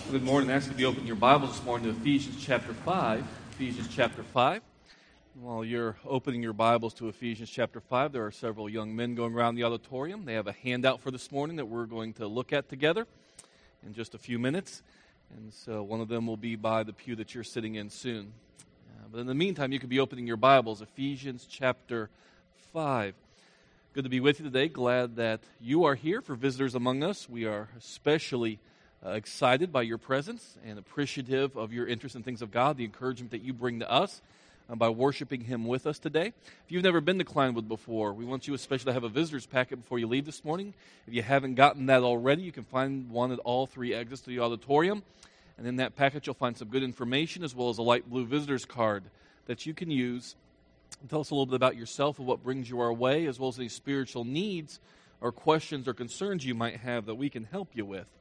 Good morning. I ask you to open your Bibles this morning to Ephesians chapter 5. Ephesians chapter 5. While you're opening your Bibles to Ephesians chapter 5, there are several young men going around the auditorium. They have a handout for this morning that we're going to look at together in just a few minutes. And so one of them will be by the pew that you're sitting in soon. But in the meantime, you could be opening your Bibles, Ephesians chapter 5. Good to be with you today. Glad that you are here. For visitors among us, we are especially excited by your presence and appreciative of your interest in things of God, the encouragement that you bring to us by worshiping Him with us today. If you've never been to Kleinwood before, we want you especially to have a visitor's packet before you leave this morning. If you haven't gotten that already, you can find one at all three exits to the auditorium. And in that packet, you'll find some good information as well as a light blue visitor's card that you can use. Tell us a little bit about yourself and what brings you our way, as well as any spiritual needs or questions or concerns you might have that we can help you with.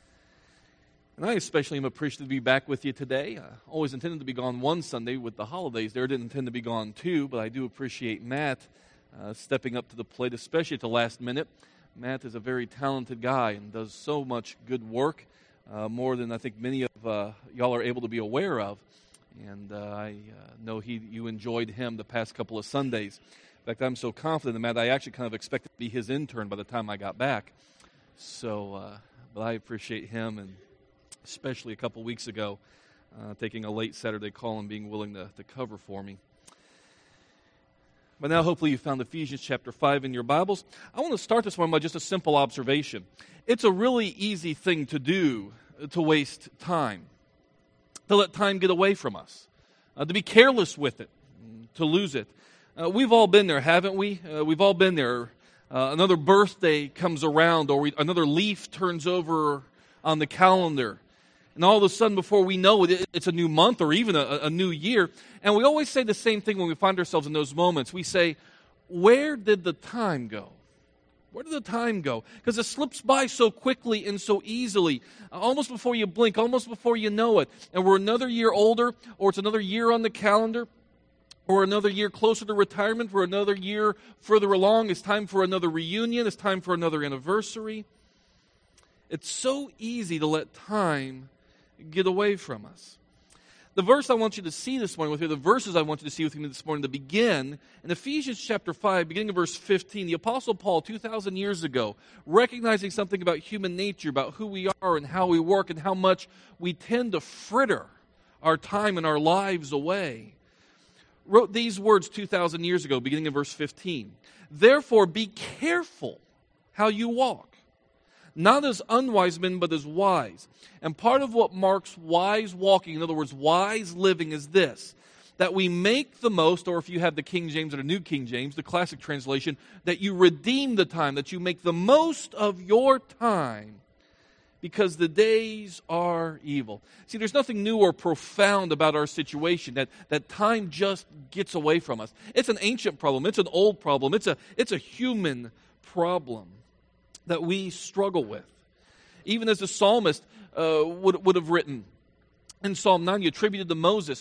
And I especially am appreciative to be back with you today. I always intended to be gone one Sunday with the holidays there. Didn't intend to be gone two, but I do appreciate Matt stepping up to the plate, especially at the last minute. Matt is a very talented guy and does so much good work, more than I think many of y'all are able to be aware of. And I know you enjoyed him the past couple of Sundays. In fact, I'm so confident in Matt, I actually kind of expected to be his intern by the time I got back. So, but I appreciate him, and especially a couple weeks ago, taking a late Saturday call and being willing to cover for me. But now hopefully you found Ephesians chapter 5 in your Bibles. I want to start this one by just a simple observation. It's a really easy thing to do, to waste time, to let time get away from us, to be careless with it, to lose it. We've all been there, haven't we? We've all been there. Another birthday comes around, or another leaf turns over on the calendar. And all of a sudden, before we know it, it's a new month or even a new year. And we always say the same thing when we find ourselves in those moments. We say, where did the time go? Where did the time go? Because it slips by so quickly and so easily, almost before you blink, almost before you know it. And we're another year older, or it's another year on the calendar, or another year closer to retirement, or another year further along. It's time for another reunion. It's time for another anniversary. It's so easy to let time get away from us. The verse I want you to see this morning with me, the verses I want you to see with me this morning to begin, in Ephesians chapter 5, beginning of verse 15, the Apostle Paul, 2,000 years ago, recognizing something about human nature, about who we are and how we work and how much we tend to fritter our time and our lives away, wrote these words 2,000 years ago, beginning in verse 15. Therefore, be careful how you walk, not as unwise men, but as wise. And part of what marks wise walking, in other words, wise living, is this: that we make the most, or if you have the King James or the New King James, the classic translation, that you redeem the time, that you make the most of your time, because the days are evil. See, there's nothing new or profound about our situation, that time just gets away from us. It's an ancient problem. It's an old problem. It's a human problem that we struggle with. Even as the psalmist would have written in Psalm 90, attributed to Moses,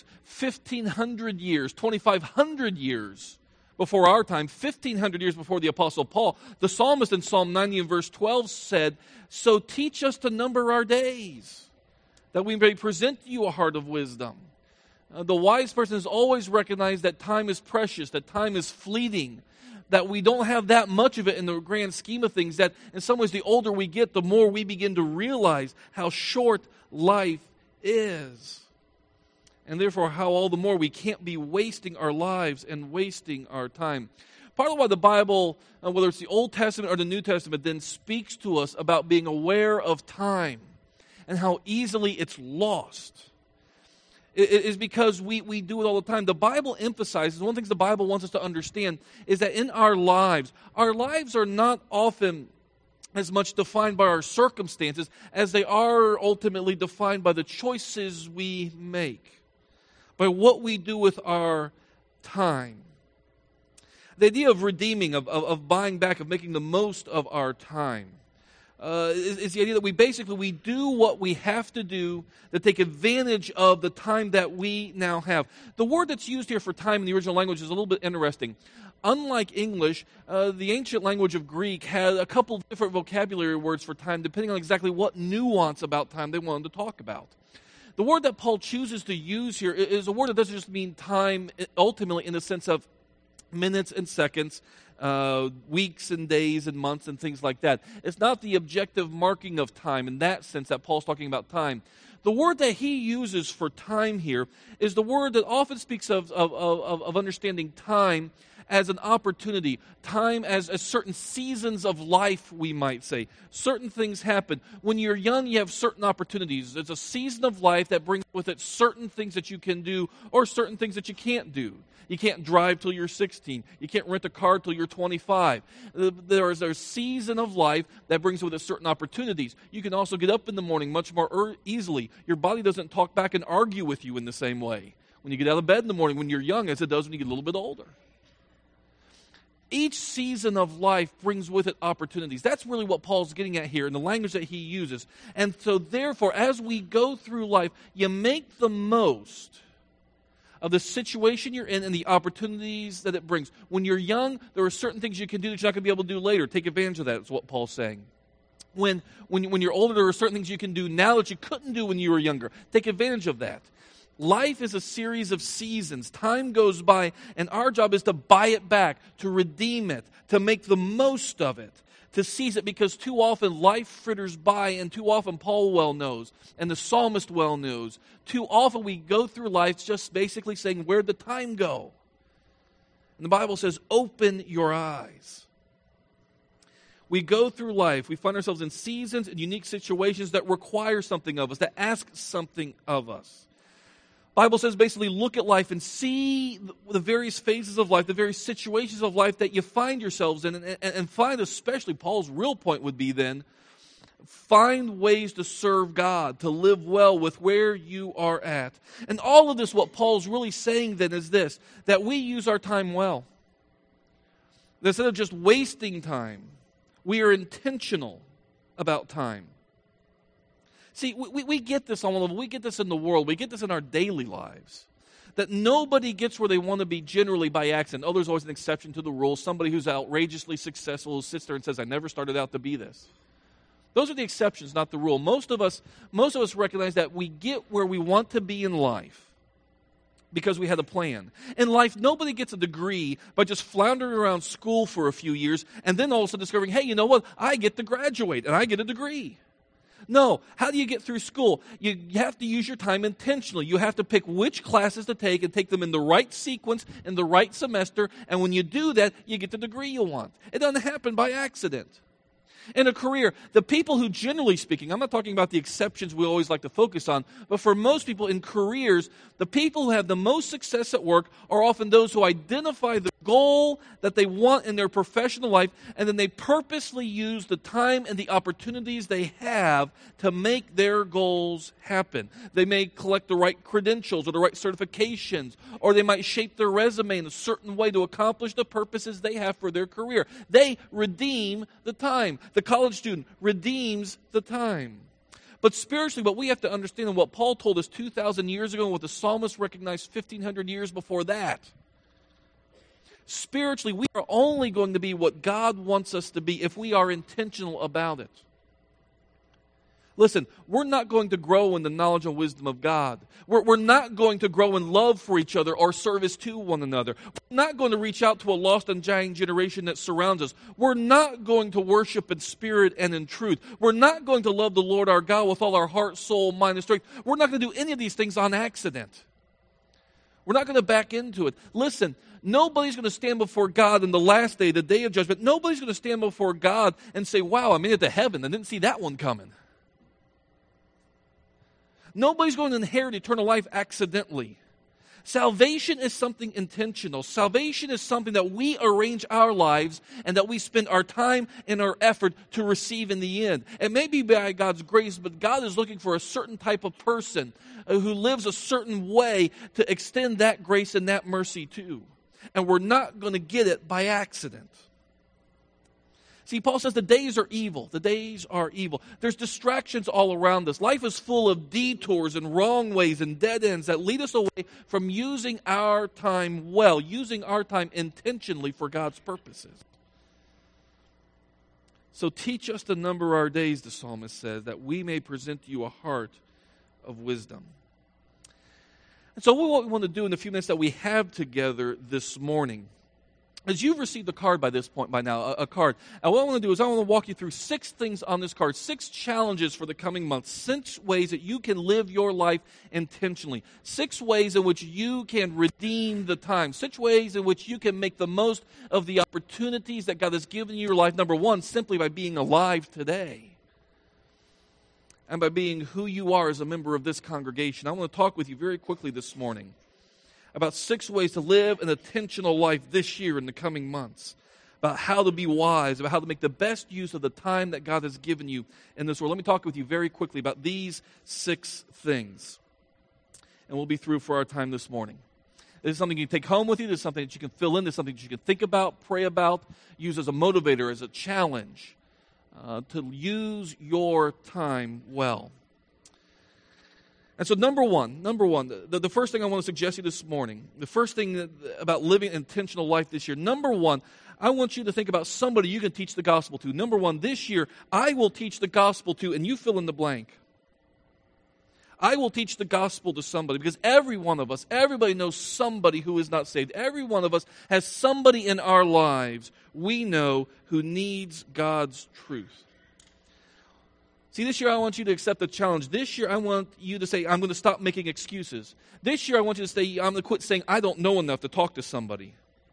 1,500 years, 2,500 years before our time, 1,500 years before the Apostle Paul, the psalmist in Psalm 90 and verse 12 said, "So teach us to number our days, that we may present to you a heart of wisdom." The wise person has always recognized that time is precious, that time is fleeting, that we don't have that much of it in the grand scheme of things, that in some ways the older we get, the more we begin to realize how short life is. And therefore, how all the more we can't be wasting our lives and wasting our time. Part of why the Bible, whether it's the Old Testament or the New Testament, then speaks to us about being aware of time and how easily it's lost, is because we do it all the time. The Bible emphasizes, one of the things the Bible wants us to understand is that in our lives are not often as much defined by our circumstances as they are ultimately defined by the choices we make, by what we do with our time. The idea of redeeming, of buying back, of making the most of our time, is the idea that we do what we have to do to take advantage of the time that we now have. The word that's used here for time in the original language is a little bit interesting. unlike English, the ancient language of Greek had a couple different vocabulary words for time, depending on exactly what nuance about time they wanted to talk about. The word that Paul chooses to use here is a word that doesn't just mean time ultimately in the sense of minutes and seconds, weeks and days and months and things like that. It's not the objective marking of time in that sense that Paul's talking about time. The word that he uses for time here is the word that often speaks of understanding time as an opportunity, time as certain seasons of life, we might say. Certain things happen. When you're young, you have certain opportunities. There's a season of life that brings with it certain things that you can do or certain things that you can't do. You can't drive till you're 16. You can't rent a car till you're 25. There's a season of life that brings with it certain opportunities. You can also get up in the morning much more easily. Your body doesn't talk back and argue with you in the same way when you get out of bed in the morning when you're young as it does when you get a little bit older. Each season of life brings with it opportunities. That's really what Paul's getting at here in the language that he uses. And so therefore, as we go through life, you make the most of the situation you're in and the opportunities that it brings. When you're young, there are certain things you can do that you're not going to be able to do later. Take advantage of that, is what Paul's saying. When you're older, there are certain things you can do now that you couldn't do when you were younger. Take advantage of that. Life is a series of seasons. Time goes by, and our job is to buy it back, to redeem it, to make the most of it, to seize it, because too often life fritters by, and too often Paul well knows, and the psalmist well knows, too often we go through life just basically saying, where'd the time go? And the Bible says, open your eyes. We go through life, we find ourselves in seasons and unique situations that require something of us, that ask something of us. Bible says basically look at life and see the various phases of life, the various situations of life that you find yourselves in, and find, especially Paul's real point would be then, find ways to serve God, to live well with where you are at. And all of this, what Paul's really saying then is this, that we use our time well. That instead of just wasting time, we are intentional about time. See, we get this on one level. We get this in the world. We get this in our daily lives. That nobody gets where they want to be generally by accident. Oh, there's always an exception to the rule. Somebody who's outrageously successful who sits there and says, I never started out to be this. Those are the exceptions, not the rule. Most of us recognize that we get where we want to be in life because we had a plan. In life, nobody gets a degree by just floundering around school for a few years and then all of a sudden discovering, hey, you know what? I get to graduate and I get a degree. No. How do you get through school? You have to use your time intentionally. You have to pick which classes to take and take them in the right sequence, in the right semester, and when you do that, you get the degree you want. It doesn't happen by accident. In a career, the people who, generally speaking, I'm not talking about the exceptions we always like to focus on, but for most people in careers, the people who have the most success at work are often those who identify the goal that they want in their professional life, and then they purposely use the time and the opportunities they have to make their goals happen. They may collect the right credentials or the right certifications, or they might shape their resume in a certain way to accomplish the purposes they have for their career. They redeem the time. The college student redeems the time. But spiritually, what we have to understand and what Paul told us 2,000 years ago and what the psalmist recognized 1,500 years before that, spiritually, we are only going to be what God wants us to be if we are intentional about it. Listen, we're not going to grow in the knowledge and wisdom of God. We're not going to grow in love for each other or service to one another. We're not going to reach out to a lost and dying generation that surrounds us. We're not going to worship in spirit and in truth. We're not going to love the Lord our God with all our heart, soul, mind, and strength. We're not going to do any of these things on accident. We're not going to back into it. Listen, nobody's going to stand before God in the last day, the day of judgment. Nobody's going to stand before God and say, wow, I made it to heaven. I didn't see that one coming. Nobody's going to inherit eternal life accidentally. Salvation is something intentional. Salvation is something that we arrange our lives and that we spend our time and our effort to receive in the end. It may be by God's grace, but God is looking for a certain type of person who lives a certain way to extend that grace and that mercy to. And we're not going to get it by accident. See, Paul says the days are evil. The days are evil. There's distractions all around us. Life is full of detours and wrong ways and dead ends that lead us away from using our time well, using our time intentionally for God's purposes. So teach us to number our days, the psalmist says, that we may present to you a heart of wisdom. And so what we want to do in the few minutes that we have together this morning, as you've received a card by this point by now, a card. And what I want to do is I want to walk you through 6 things on this card, 6 challenges for the coming months, 6 ways that you can live your life intentionally, 6 ways in which you can redeem the time, 6 ways in which you can make the most of the opportunities that God has given you in your life. Number 1, simply by being alive today and by being who you are as a member of this congregation. I want to talk with you very quickly this morning about 6 ways to live an intentional life this year in the coming months, about how to be wise, about how to make the best use of the time that God has given you in this world. Let me talk with you very quickly about these 6 things, and we'll be through for our time this morning. This is something you can take home with you. This is something that you can fill in. This is something that you can think about, pray about, use as a motivator, as a challenge to use your time well. And so number one, the first thing I want to suggest to you this morning, the first thing about living an intentional life this year, number 1, I want you to think about somebody you can teach the gospel to. Number 1, this year, I will teach the gospel to, and you fill in the blank. I will teach the gospel to somebody, because every one of us, everybody knows somebody who is not saved. Every one of us has somebody in our lives we know who needs God's truth. See, this year I want you to accept the challenge. This year I want you to say, I'm going to stop making excuses. This year I want you to say, I'm going to quit saying, I don't know enough to talk to somebody.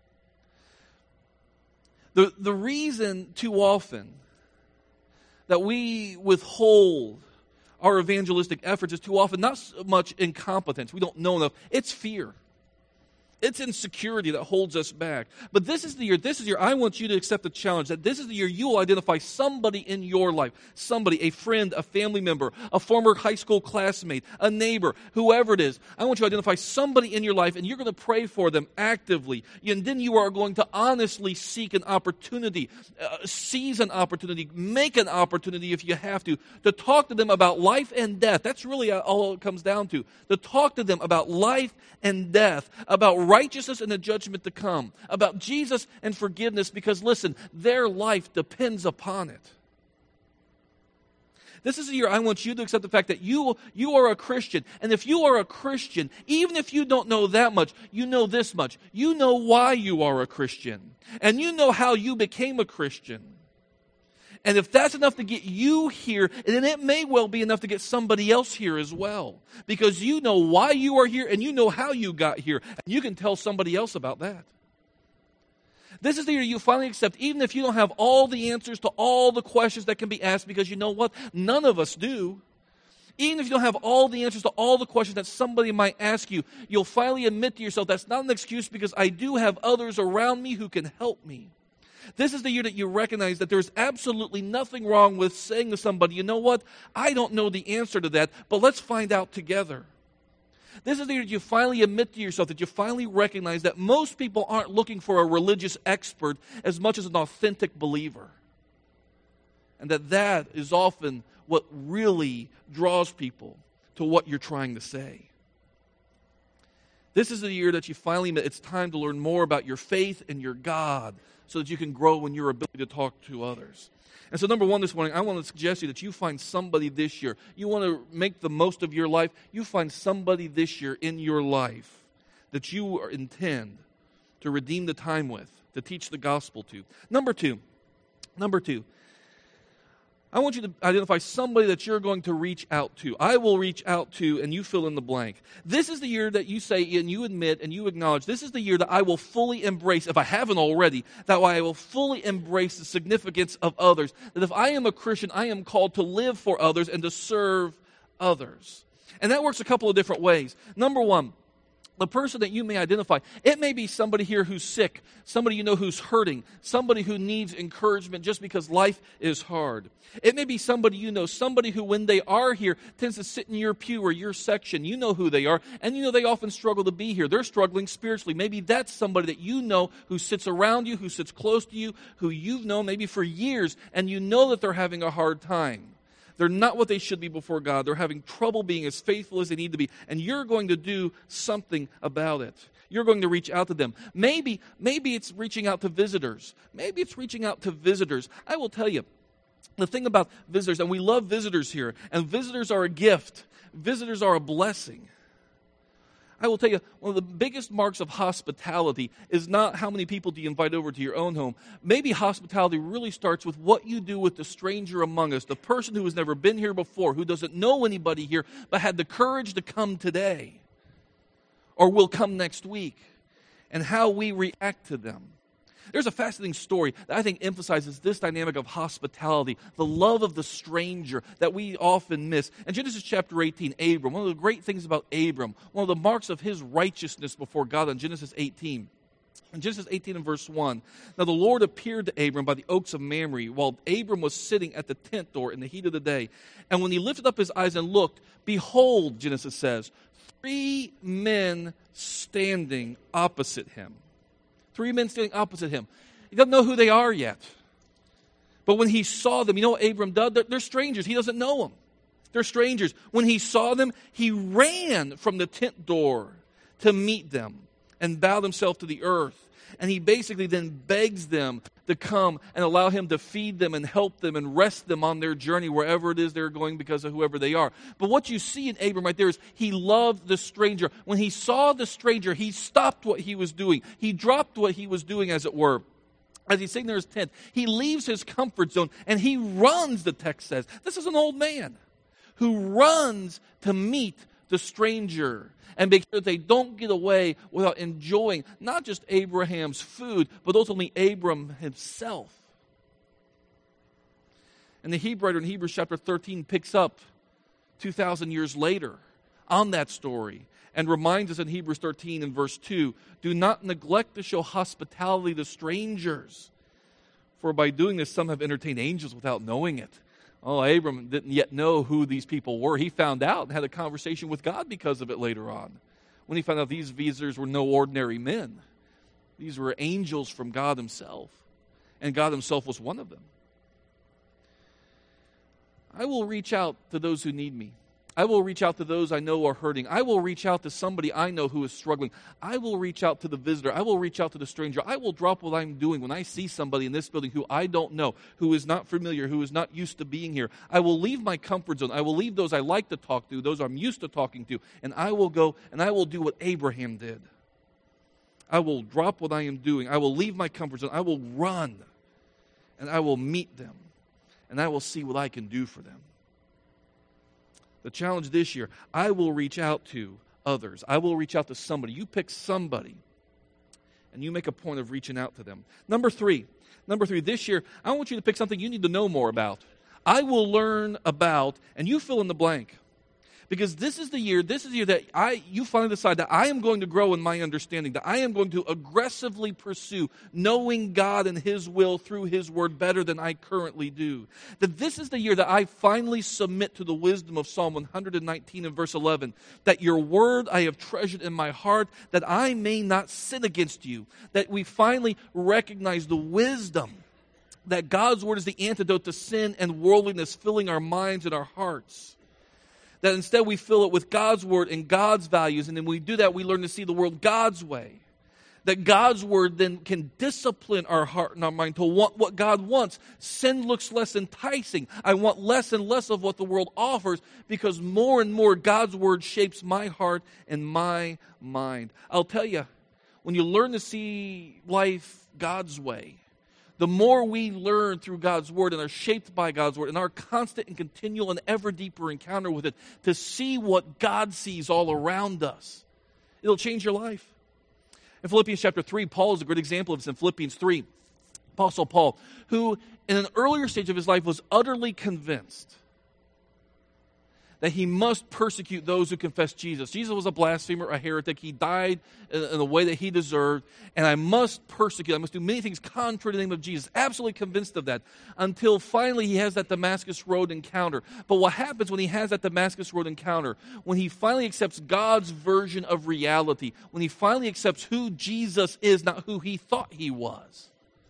The reason too often that we withhold our evangelistic efforts is too often not so much incompetence. We don't know enough. It's fear. It's insecurity that holds us back. But this is the year, I want you to accept the challenge that this is the year you will identify somebody in your life, somebody, a friend, a family member, a former high school classmate, a neighbor, whoever it is. I want you to identify somebody in your life, and you're going to pray for them actively. And then you are going to honestly seek an opportunity, seize an opportunity, make an opportunity if you have to talk to them about life and death. That's really all it comes down to talk to them about life and death, about righteousness and the judgment to come, about Jesus and forgiveness, because listen, their life depends upon it. This is the year I want you to accept the fact that you are a Christian. And if you are a Christian, even if you don't know that much, you know this much. You know why you are a Christian. And you know how you became a Christian. And if that's enough to get you here, then it may well be enough to get somebody else here as well. Because you know why you are here and you know how you got here. And you can tell somebody else about that. This is the year you finally accept, even if you don't have all the answers to all the questions that can be asked, because you know what? None of us do. Even if you don't have all the answers to all the questions that somebody might ask you, you'll finally admit to yourself, that's not an excuse, because I do have others around me who can help me. This is the year that you recognize that there's absolutely nothing wrong with saying to somebody, you know what, I don't know the answer to that, but let's find out together. This is the year that you finally admit to yourself, that you finally recognize that most people aren't looking for a religious expert as much as an authentic believer. And that is often what really draws people to what you're trying to say. This is the year that you finally admit it's time to learn more about your faith and your God, so that you can grow in your ability to talk to others. And so number 1 this morning, I want to suggest to you that you find somebody this year. You want to make the most of your life. You find somebody this year in your life that you intend to redeem the time with, to teach the gospel to. Number two, I want you to identify somebody that you're going to reach out to. I will reach out to, and you fill in the blank. This is the year that you say and you admit and you acknowledge, this is the year that I will fully embrace, if I haven't already, that I will fully embrace the significance of others. That if I am a Christian, I am called to live for others and to serve others. And that works a couple of different ways. Number 1, The person that you may identify, it may be somebody here who's sick, somebody you know who's hurting, somebody who needs encouragement just because life is hard. It may be somebody you know, somebody who when they are here tends to sit in your pew or your section. You know who they are, and you know they often struggle to be here. They're struggling spiritually. Maybe that's somebody that you know who sits around you, who sits close to you, who you've known maybe for years, and you know that they're having a hard time. They're not what they should be before God. They're having trouble being as faithful as they need to be. And you're going to do something about it. You're going to reach out to them. Maybe it's reaching out to visitors. Maybe it's reaching out to visitors. I will tell you, the thing about visitors, and we love visitors here, and visitors are a gift. Visitors are a blessing. I will tell you, one of the biggest marks of hospitality is not how many people do you invite over to your own home. Maybe hospitality really starts with what you do with the stranger among us, the person who has never been here before, who doesn't know anybody here, but had the courage to come today or will come next week, and how we react to them. There's a fascinating story that I think emphasizes this dynamic of hospitality, the love of the stranger that we often miss. In Genesis chapter 18, Abram, one of the great things about Abram, one of the marks of his righteousness before God in Genesis 18. In Genesis 18 and verse 1, now the Lord appeared to Abram by the oaks of Mamre while Abram was sitting at the tent door in the heat of the day. And when he lifted up his eyes and looked, behold, Genesis says, 3 men standing opposite him. 3 men standing opposite him. He doesn't know who they are yet. But when he saw them, you know what Abram did? They're strangers. He doesn't know them. They're strangers. When he saw them, he ran from the tent door to meet them and bowed himself to the earth. And he basically then begs them to come and allow him to feed them and help them and rest them on their journey wherever it is they're going because of whoever they are. But what you see in Abram right there is he loved the stranger. When he saw the stranger, he stopped what he was doing. He dropped what he was doing, as it were. As he's sitting there in his tent, he leaves his comfort zone and he runs, the text says. This is an old man who runs to meet the stranger and make sure they don't get away without enjoying not just Abraham's food, but ultimately Abram himself. And the Hebrew writer in Hebrews chapter 13 picks up 2,000 years later on that story and reminds us in Hebrews 13 and verse 2, do not neglect to show hospitality to strangers, for by doing this some have entertained angels without knowing it. Oh, Abram didn't yet know who these people were. He found out and had a conversation with God because of it later on, when he found out these visitors were no ordinary men. These were angels from God himself, and God himself was one of them. I will reach out to those who need me. I will reach out to those I know are hurting. I will reach out to somebody I know who is struggling. I will reach out to the visitor. I will reach out to the stranger. I will drop what I'm doing when I see somebody in this building who I don't know, who is not familiar, who is not used to being here. I will leave my comfort zone. I will leave those I like to talk to, those I'm used to talking to, and I will go and I will do what Abraham did. I will drop what I am doing. I will leave my comfort zone. I will run, and I will meet them, and I will see what I can do for them. The challenge this year, I will reach out to others. I will reach out to somebody. You pick somebody, and you make a point of reaching out to them. Number three, this year, I want you to pick something you need to know more about. I will learn about, and you fill in the blank. Because this is the year that you finally decide that I am going to grow in my understanding, that I am going to aggressively pursue knowing God and his will through his word better than I currently do. That this is the year that I finally submit to the wisdom of Psalm 119 and verse 11, that your word I have treasured in my heart, that I may not sin against you. That we finally recognize the wisdom that God's word is the antidote to sin and worldliness filling our minds and our hearts. That instead we fill it with God's word and God's values, and then when we do that, we learn to see the world God's way. That God's word then can discipline our heart and our mind to want what God wants. Sin looks less enticing. I want less and less of what the world offers because more and more God's word shapes my heart and my mind. I'll tell you, when you learn to see life God's way, the more we learn through God's word and are shaped by God's word and our constant and continual and ever deeper encounter with it to see what God sees all around us, it'll change your life. In Philippians chapter 3, Paul is a great example of this. In Philippians 3, Apostle Paul, who in an earlier stage of his life was utterly convinced that he must persecute those who confess Jesus. Jesus was a blasphemer, a heretic. He died in a way that he deserved, and I must persecute. I must do many things contrary to the name of Jesus. Absolutely convinced of that, until finally he has that Damascus Road encounter. But what happens when he has that Damascus Road encounter? When he finally accepts God's version of reality, when he finally accepts who Jesus is, not who he thought he was,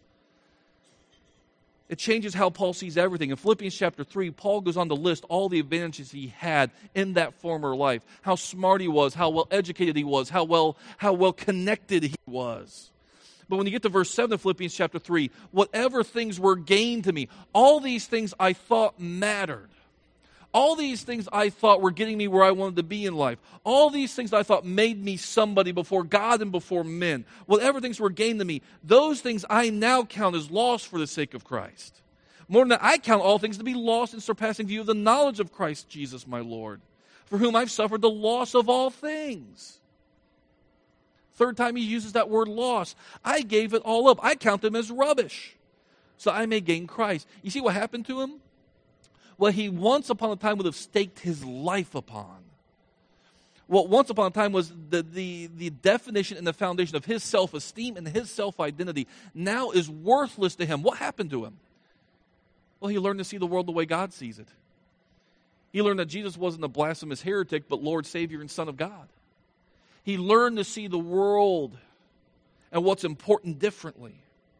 it changes how Paul sees everything. In Philippians chapter 3, Paul goes on to list all the advantages he had in that former life. How smart he was, how well educated he was, how well connected he was. But when you get to verse 7 of Philippians chapter 3, whatever things were gained to me, all these things I thought mattered. All these things I thought were getting me where I wanted to be in life. All these things I thought made me somebody before God and before men. Whatever things were gained to me, those things I now count as loss for the sake of Christ. More than that, I count all things to be lost in surpassing view of the knowledge of Christ Jesus my Lord, for whom I've suffered the loss of all things. Third time he uses that word loss. I gave it all up. I count them as rubbish, so I may gain Christ. You see what happened to him? What he once upon a time would have staked his life upon. What once upon a time was the definition and the foundation of his self-esteem and his self-identity now is worthless to him. What happened to him? Well, he learned to see the world the way God sees it. He learned that Jesus wasn't a blasphemous heretic, but Lord, Savior, and Son of God. He learned to see the world and what's important differently.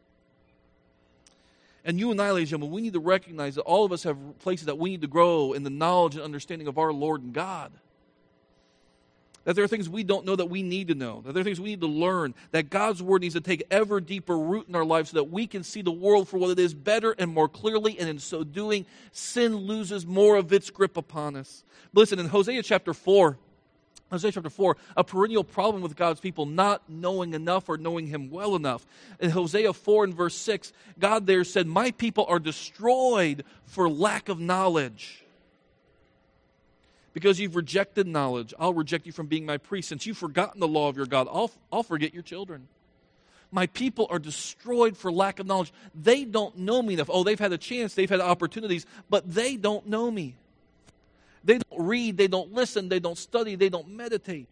And you and I, ladies and gentlemen, we need to recognize that all of us have places that we need to grow in the knowledge and understanding of our Lord and God. That there are things we don't know that we need to know. That there are things we need to learn. That God's Word needs to take ever deeper root in our lives so that we can see the world for what it is better and more clearly. And in so doing, sin loses more of its grip upon us. But listen, in Hosea chapter 4, a perennial problem with God's people not knowing enough or knowing Him well enough. In Hosea 4 and verse 6, God there said, "My people are destroyed for lack of knowledge. Because you've rejected knowledge, I'll reject you from being my priest. Since you've forgotten the law of your God, I'll forget your children. My people are destroyed for lack of knowledge." They don't know me enough. Oh, they've had a chance, they've had opportunities, but they don't know me. They don't read, they don't listen, they don't study, they don't meditate.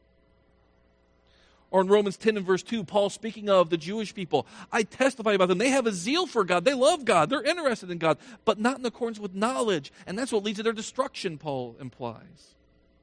Or in Romans 10 and verse 2, Paul speaking of the Jewish people, I testify about them. They have a zeal for God. They love God. They're interested in God, but not in accordance with knowledge. And that's what leads to their destruction, Paul implies.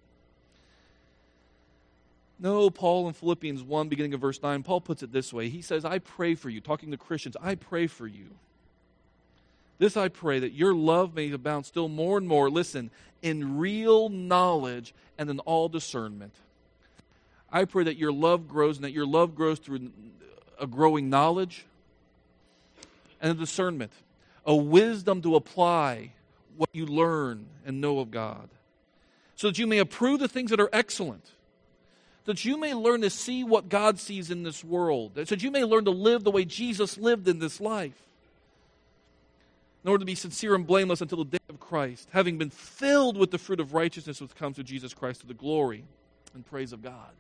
No, Paul in Philippians 1, beginning of verse 9, Paul puts it this way. He says, I pray for you, talking to Christians, I pray for you. This I pray, that your love may abound still more and more, listen, in real knowledge and in all discernment. I pray that your love grows, and that your love grows through a growing knowledge and a discernment, a wisdom to apply what you learn and know of God, so that you may approve the things that are excellent, that you may learn to see what God sees in this world, so that you may learn to live the way Jesus lived in this life, in order to be sincere and blameless until the day of Christ, having been filled with the fruit of righteousness which comes through Jesus Christ to the glory and praise of God.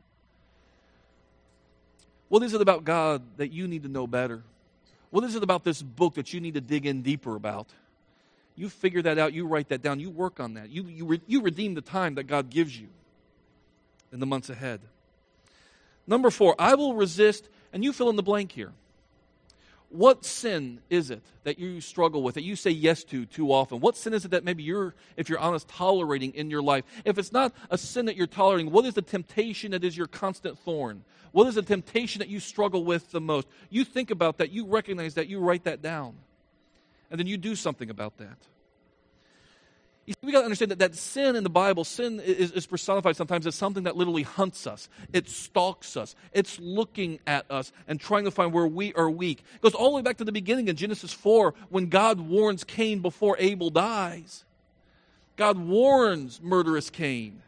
What is it about God that you need to know better? What is it about this book that you need to dig in deeper about? You figure that out, you write that down, you work on that. You redeem the time that God gives you in the months ahead. Number 4, I will resist, and you fill in the blank here. What sin is it that you struggle with, that you say yes to too often? What sin is it that maybe you're, if you're honest, tolerating in your life? If it's not a sin that you're tolerating, what is the temptation that is your constant thorn? What is the temptation that you struggle with the most? You think about that, you recognize that, you write that down, and then you do something about that. You see, we got to understand that sin in the Bible, sin is personified sometimes as something that literally hunts us. It stalks us. It's looking at us and trying to find where we are weak. It goes all the way back to the beginning in Genesis 4 when God warns Cain before Abel dies. God warns murderous Cain.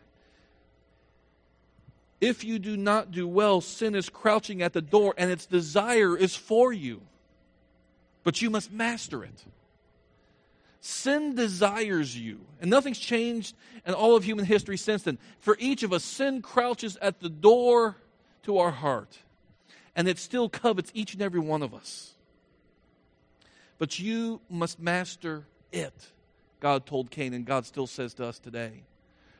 If you do not do well, sin is crouching at the door and its desire is for you. But you must master it. Sin desires you, and nothing's changed in all of human history since then. For each of us, sin crouches at the door to our heart, and it still covets each and every one of us. But you must master it, God told Cain, and God still says to us today.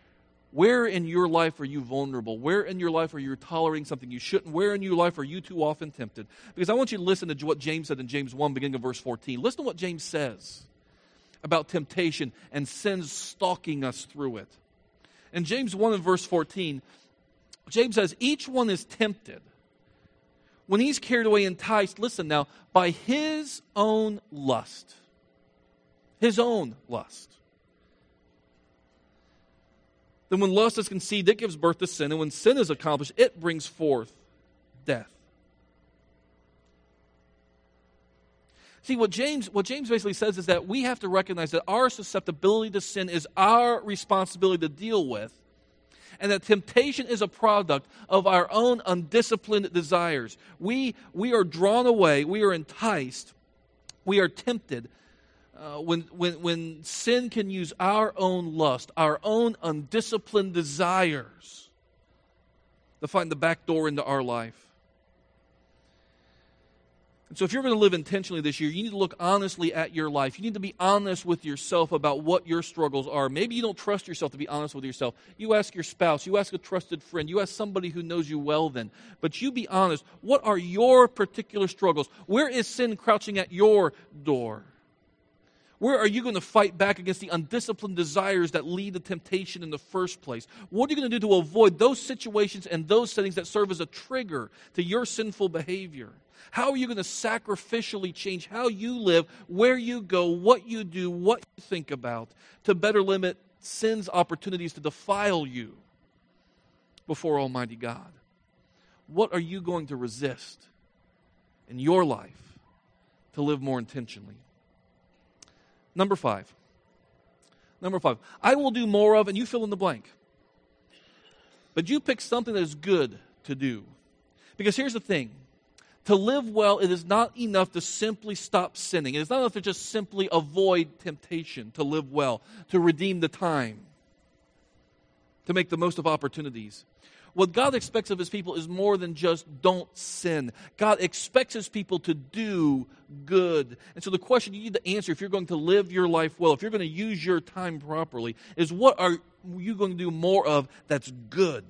Where in your life are you vulnerable? Where in your life are you tolerating something you shouldn't? Where in your life are you too often tempted? Because I want you to listen to what James said in James 1, beginning of verse 14. Listen to what James says about temptation and sin stalking us through it. In James 1 and verse 14, James says, each one is tempted when he's carried away, enticed, listen now, by his own lust. His own lust. Then when lust is conceived, it gives birth to sin. And when sin is accomplished, it brings forth death. See, what James basically says is that we have to recognize that our susceptibility to sin is our responsibility to deal with. And that temptation is a product of our own undisciplined desires. We are drawn away, we are enticed, we are tempted when sin can use our own lust, our own undisciplined desires to find the back door into our life. And so if you're going to live intentionally this year, you need to look honestly at your life. You need to be honest with yourself about what your struggles are. Maybe you don't trust yourself to be honest with yourself. You ask your spouse, you ask a trusted friend, you ask somebody who knows you well then. But you be honest. What are your particular struggles? Where is sin crouching at your door? Where are you going to fight back against the undisciplined desires that lead to temptation in the first place? What are you going to do to avoid those situations and those settings that serve as a trigger to your sinful behavior? How are you going to sacrificially change how you live, where you go, what you do, what you think about, to better limit sin's opportunities to defile you before Almighty God? What are you going to resist in your life to live more intentionally? Number five. I will do more of, and you fill in the blank. But you pick something that is good to do. Because here's the thing. To live well, it is not enough to simply stop sinning. It is not enough to just simply avoid temptation to live well, to redeem the time, to make the most of opportunities. What God expects of His people is more than just don't sin. God expects His people to do good. And so the question you need to answer if you're going to live your life well, if you're going to use your time properly, is what are you going to do more of that's good?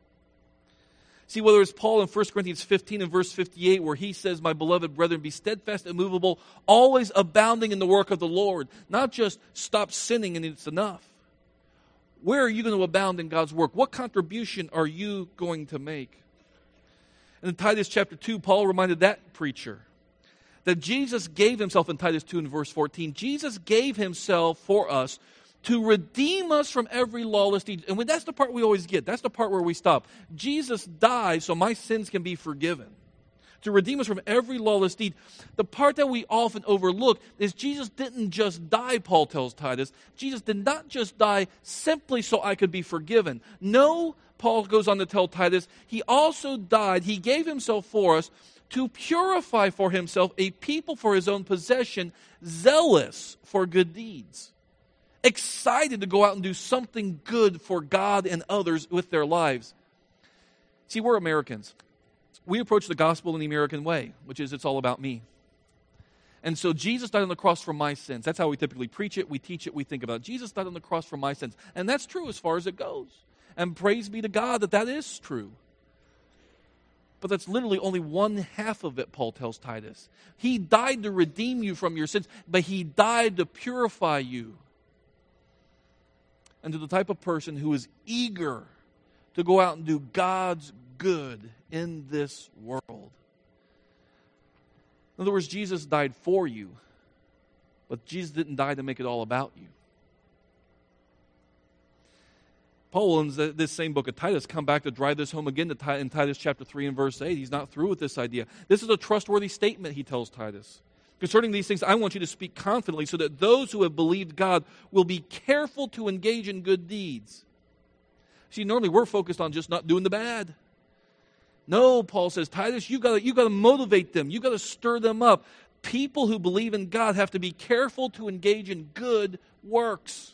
See, whether it's Paul in 1 Corinthians 15 and verse 58 where he says, my beloved brethren, be steadfast, immovable, always abounding in the work of the Lord. Not just stop sinning and it's enough. Where are you going to abound in God's work? What contribution are you going to make? And in Titus chapter 2, Paul reminded that preacher that Jesus gave Himself, in Titus 2 and verse 14, Jesus gave Himself for us to redeem us from every lawless deed. And that's the part we always get. That's the part where we stop. Jesus died so my sins can be forgiven. To redeem us from every lawless deed. The part that we often overlook is Jesus didn't just die, Paul tells Titus. Jesus did not just die simply so I could be forgiven. No, Paul goes on to tell Titus, He also died, He gave Himself for us to purify for Himself a people for His own possession, zealous for good deeds. Excited to go out and do something good for God and others with their lives. See, we're Americans. We approach the gospel in the American way, which is it's all about me. And so Jesus died on the cross for my sins. That's how we typically preach it, we teach it, we think about it. Jesus died on the cross for my sins. And that's true as far as it goes. And praise be to God that that is true. But that's literally only one half of it, Paul tells Titus. He died to redeem you from your sins, but He died to purify you. And to the type of person who is eager to go out and do God's good in this world. In other words, Jesus died for you, but Jesus didn't die to make it all about you. Paul, in this same book of Titus, come back to drive this home again in Titus chapter 3 and verse 8. He's not through with this idea. This is a trustworthy statement, he tells Titus. Concerning these things, I want you to speak confidently so that those who have believed God will be careful to engage in good deeds. See, normally we're focused on just not doing the bad. No, Paul says, Titus, you got to motivate them. You got to stir them up. People who believe in God have to be careful to engage in good works.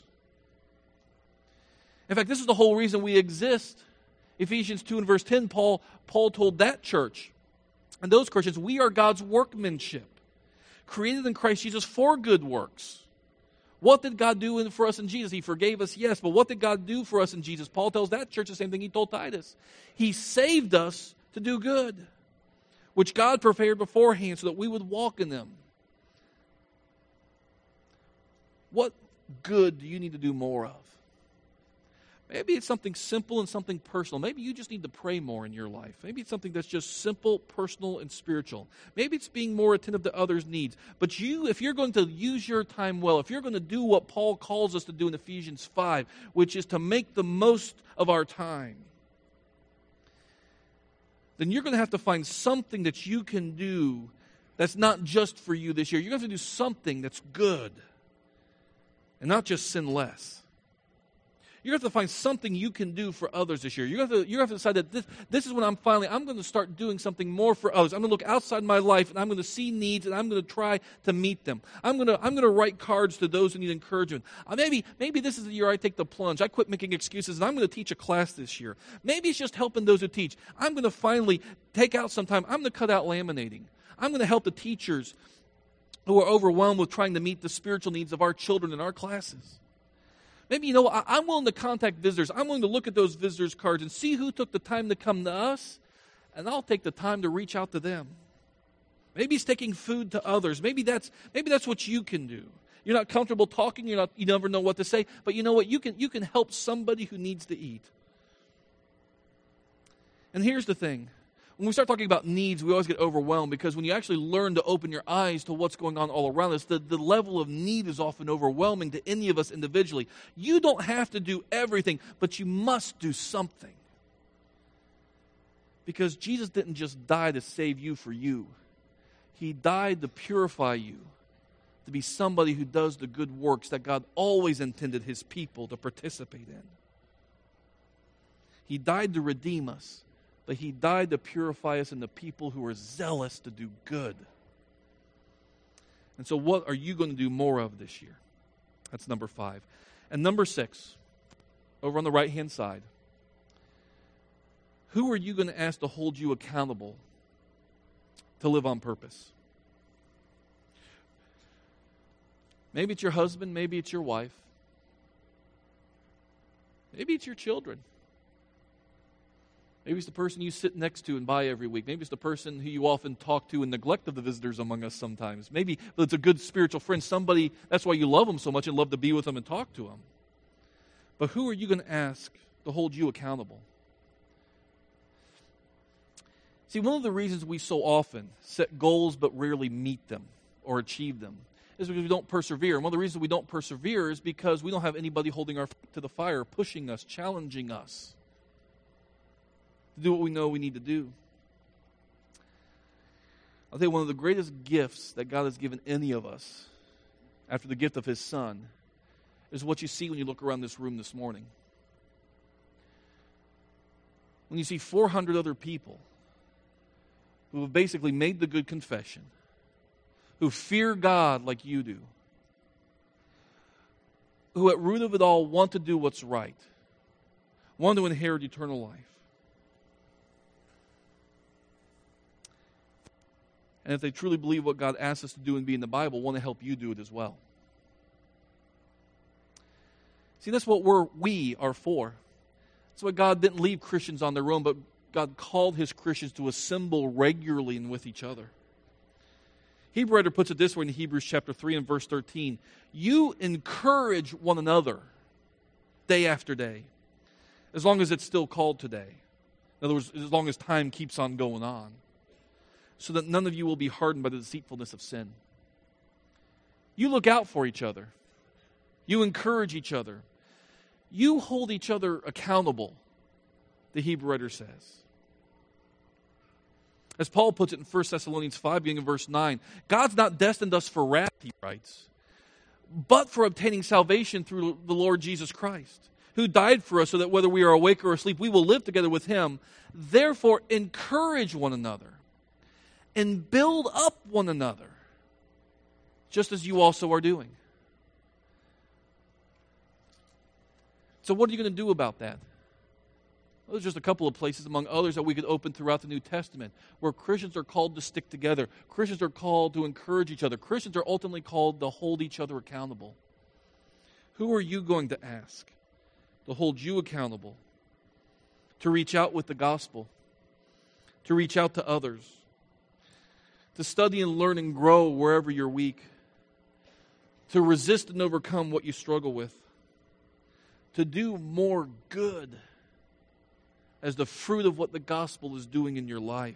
In fact, this is the whole reason we exist. Ephesians 2 and verse 10, Paul told that church and those Christians, we are God's workmanship, created in Christ Jesus for good works, What did God do for us in Jesus? He forgave us, yes, but what did God do for us in Jesus? Paul tells that church the same thing he told Titus. He saved us to do good, which God prepared beforehand so that we would walk in them. What good do you need to do more of? Maybe it's something simple and something personal. Maybe you just need to pray more in your life. Maybe it's something that's just simple, personal, and spiritual. Maybe it's being more attentive to others' needs. But if you're going to use your time well, if you're going to do what Paul calls us to do in Ephesians 5, which is to make the most of our time, then you're going to have to find something that you can do that's not just for you this year. You're going to have to do something that's good and not just sin less. You're going to have to find something you can do for others this year. You're going to have to decide that this is when I'm going to start doing something more for others. I'm going to look outside my life, and I'm going to see needs, and I'm going to try to meet them. I'm going to write cards to those who need encouragement. Maybe this is the year I take the plunge. I quit making excuses, and I'm going to teach a class this year. Maybe it's just helping those who teach. I'm going to finally take out some time. I'm going to cut out laminating. I'm going to help the teachers who are overwhelmed with trying to meet the spiritual needs of our children in our classes. Maybe, I'm willing to contact visitors. I'm willing to look at those visitors' cards and see who took the time to come to us, and I'll take the time to reach out to them. Maybe it's taking food to others. Maybe that's what you can do. You're not comfortable talking. You never know what to say. But you know what? You can help somebody who needs to eat. And here's the thing. When we start talking about needs, we always get overwhelmed because when you actually learn to open your eyes to what's going on all around us, the level of need is often overwhelming to any of us individually. You don't have to do everything, but you must do something. Because Jesus didn't just die to save you for you. He died to purify you, to be somebody who does the good works that God always intended His people to participate in. He died to redeem us. But He died to purify us into people who are zealous to do good. And so what are you going to do more of this year? That's number 5. And number 6, over on the right-hand side, who are you going to ask to hold you accountable to live on purpose? Maybe it's your husband, maybe it's your wife. Maybe it's your children. Maybe it's the person you sit next to and by every week. Maybe it's the person who you often talk to and neglect of the visitors among us sometimes. Maybe it's a good spiritual friend, somebody, that's why you love them so much and love to be with them and talk to them. But who are you going to ask to hold you accountable? See, one of the reasons we so often set goals but rarely meet them or achieve them is because we don't persevere. And one of the reasons we don't persevere is because we don't have anybody holding our feet to the fire, pushing us, challenging us to do what we know we need to do. I'll tell you, one of the greatest gifts that God has given any of us, after the gift of His Son, is what you see when you look around this room this morning. When you see 400 other people who have basically made the good confession, who fear God like you do, who at root of it all want to do what's right, want to inherit eternal life. And if they truly believe what God asks us to do and be in the Bible, want to help you do it as well. See, that's what we are for. That's why God didn't leave Christians on their own, but God called His Christians to assemble regularly and with each other. Hebrew writer puts it this way in Hebrews chapter 3 and verse 13. You encourage one another day after day, as long as it's still called today. In other words, as long as time keeps on going on, so that none of you will be hardened by the deceitfulness of sin. You look out for each other. You encourage each other. You hold each other accountable, the Hebrew writer says. As Paul puts it in 1 Thessalonians 5, beginning in verse 9, God's not destined us for wrath, he writes, but for obtaining salvation through the Lord Jesus Christ, who died for us so that whether we are awake or asleep, we will live together with Him. Therefore, encourage one another and build up one another, just as you also are doing. So what are you going to do about that? Well, there's just a couple of places among others that we could open throughout the New Testament where Christians are called to stick together. Christians are called to encourage each other. Christians are ultimately called to hold each other accountable. Who are you going to ask to hold you accountable, to reach out with the gospel, to reach out to others, to study and learn and grow wherever you're weak, to resist and overcome what you struggle with, to do more good as the fruit of what the gospel is doing in your life?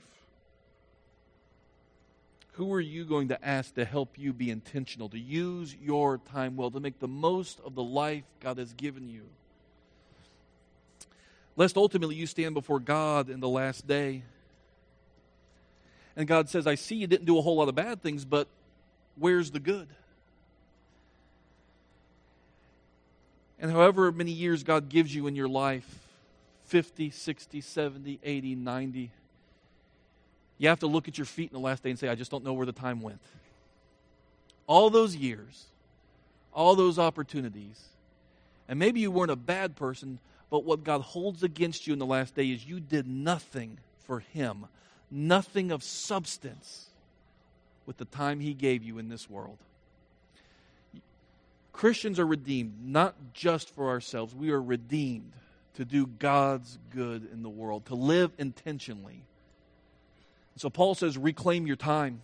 Who are you going to ask to help you be intentional, to use your time well, to make the most of the life God has given you? Lest ultimately you stand before God in the last day, and God says, I see you didn't do a whole lot of bad things, but where's the good? And however many years God gives you in your life, 50, 60, 70, 80, 90, you have to look at your feet in the last day and say, I just don't know where the time went. All those years, all those opportunities, and maybe you weren't a bad person, but what God holds against you in the last day is you did nothing for Him, nothing of substance with the time He gave you in this world. Christians are redeemed not just for ourselves. We are redeemed to do God's good in the world, to live intentionally. So Paul says, reclaim your time.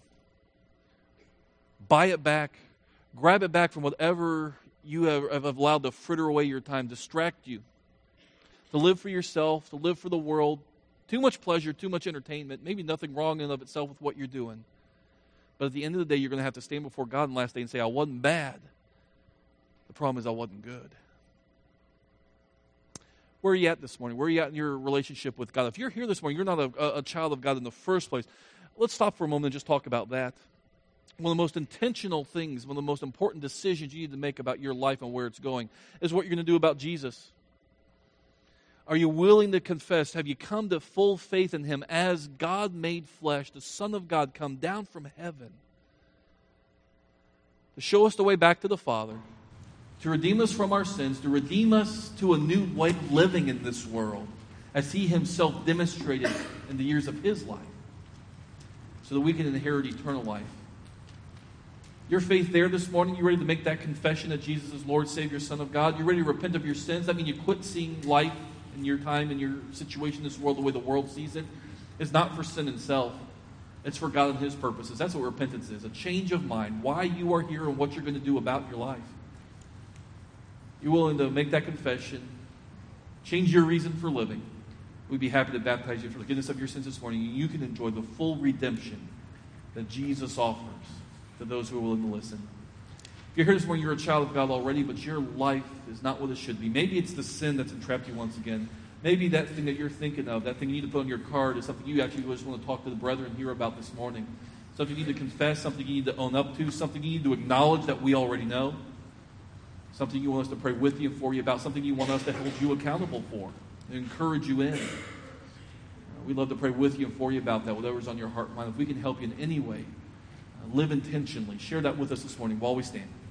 Buy it back. Grab it back from whatever you have allowed to fritter away your time, distract you. To live for yourself, to live for the world. Too much pleasure, too much entertainment. Maybe nothing wrong in and of itself with what you're doing. But at the end of the day, you're going to have to stand before God in the last day and say, I wasn't bad. The problem is I wasn't good. Where are you at this morning? Where are you at in your relationship with God? If you're here this morning, you're not a child of God in the first place. Let's stop for a moment and just talk about that. One of the most intentional things, one of the most important decisions you need to make about your life and where it's going is what you're going to do about Jesus. Are you willing to confess? Have you come to full faith in Him as God made flesh, the Son of God come down from heaven to show us the way back to the Father, to redeem us from our sins, to redeem us to a new way of living in this world, as He Himself demonstrated in the years of His life, so that we can inherit eternal life? Your faith there this morning, you ready to make that confession that Jesus is Lord, Savior, Son of God? You ready to repent of your sins? That means you quit seeing life in your time, in your situation in this world, the way the world sees it. It's not for sin and self. It's for God and His purposes. That's what repentance is, a change of mind, why you are here and what you're going to do about your life. You're willing to make that confession, change your reason for living. We'd be happy to baptize you for forgiveness of your sins this morning. You can enjoy the full redemption that Jesus offers to those who are willing to listen. If you're here this morning, you're a child of God already, but your life is not what it should be. Maybe it's the sin that's entrapped you once again. Maybe that thing that you're thinking of, that thing you need to put on your card, is something you actually just want to talk to the brethren here about this morning. Something you need to confess, something you need to own up to, something you need to acknowledge that we already know. Something you want us to pray with you and for you about, something you want us to hold you accountable for and encourage you in. We'd love to pray with you and for you about that, whatever's on your heart and mind. If we can help you in any way, live intentionally. Share that with us this morning while we stand.